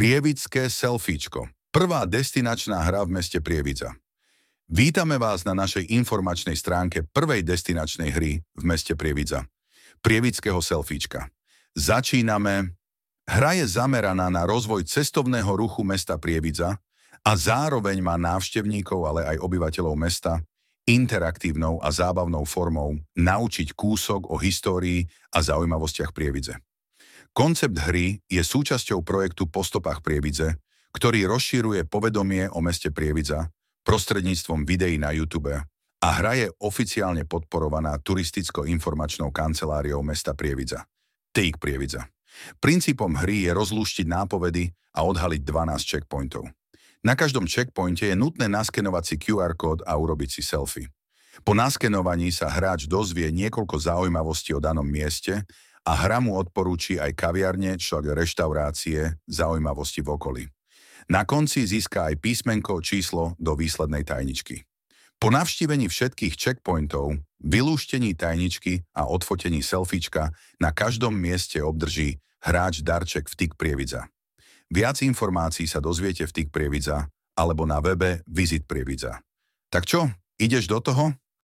Prievidské selfiečko. Prvá destinačná hra v meste Prievidza. Vítame vás na našej informačnej stránke prvej destinačnej hry v meste Prievidza. Prievidského selfiečka. Začíname. Hra je zameraná na rozvoj cestovného ruchu mesta Prievidza a zároveň má návštevníkov, ale aj obyvateľov mesta interaktívnou a zábavnou formou naučiť kúsok o histórii a zaujímavostiach Prievidze. Koncept hry je súčasťou projektu Po stopách Prievidze, ktorý rozširuje povedomie o meste Prievidza prostredníctvom videí na YouTube a hra je oficiálne podporovaná turisticko-informačnou kanceláriou mesta Prievidza. TIC Prievidza. Princípom hry je rozlúštiť nápovedy a odhaliť 12 checkpointov. Na každom checkpointe je nutné naskenovať si QR kód a urobiť si selfie. Po naskenovaní sa hráč dozvie niekoľko zaujímavostí o danom mieste a hra mu odporúči aj kaviarne, však reštaurácie, zaujímavosti v okolí. Na konci získa aj písmenko číslo do výslednej tajničky. Po navštívení všetkých checkpointov, vylúštení tajničky a odfotení selfiečka na každom mieste obdrží hráč darček v TIC Prievidza. Viac informácií sa dozviete v TIC Prievidza alebo na webe Visit Prievidza. Tak čo, ideš do toho?